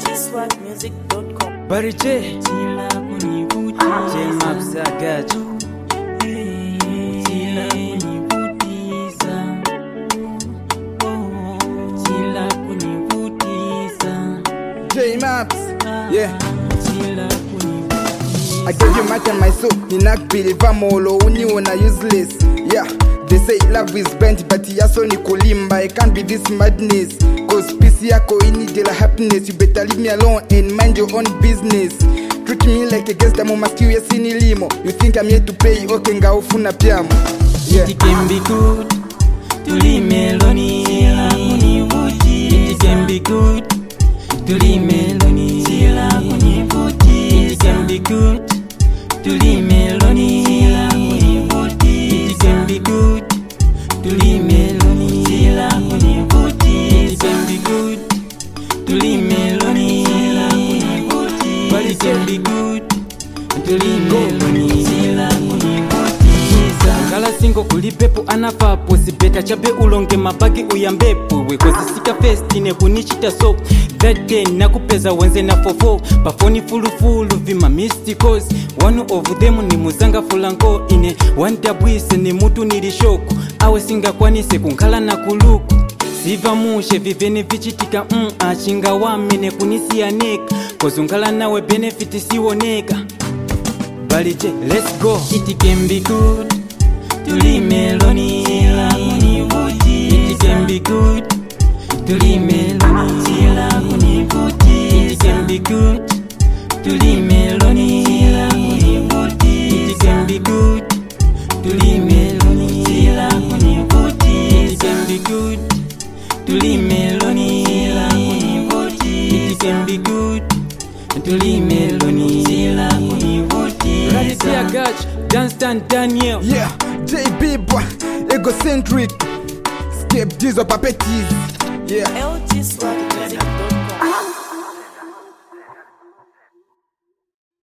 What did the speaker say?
lgswagmusic.com. Bariche J-Maps I got you. J-Maps, yeah. I gave you my time, my soul. Ninakbelieve molo uniona useless. Yeah, they say love is bent, but yaso ni kulimba. It can't be this madness. Cause peace yako inidela happiness. You better leave me alone and mind your own business. Treat me like a guest, I'm masculine sinilimo. You think I'm here to pay, okay, ngaufuna piamo. Yeah. It can be good to leave melody. It can be good to leave melody. It can be good to leave melody. It can be good to leave melody. It can be good to leave melody. But it can be good to leave melody. Kala singo kulipepo anapapo sibeta chabe ulonge mabagi uyambepo we kozisika fest ine kunichita so that day nakupeza wenze na fofo bafoni fulufulu vima mysticals one of them ni muzanga fulango ine wandabwise ni mutu nilishoko awe singa kwanise kunkala na kuluku siva mushe vivene vichitika achinga wamene kunisiyaneka kozungala nawe benefit siwoneka Balije let's go. It can be good to leave melody. It can be good to leave melody. It can be good to leave melody. It can be good to leave melody. It can be good to leave melody. It can be good to leave melody. I got you, Dunstan Daniel. Yeah, JB boy, egocentric. Skip these or puppetees. Yeah. lgswag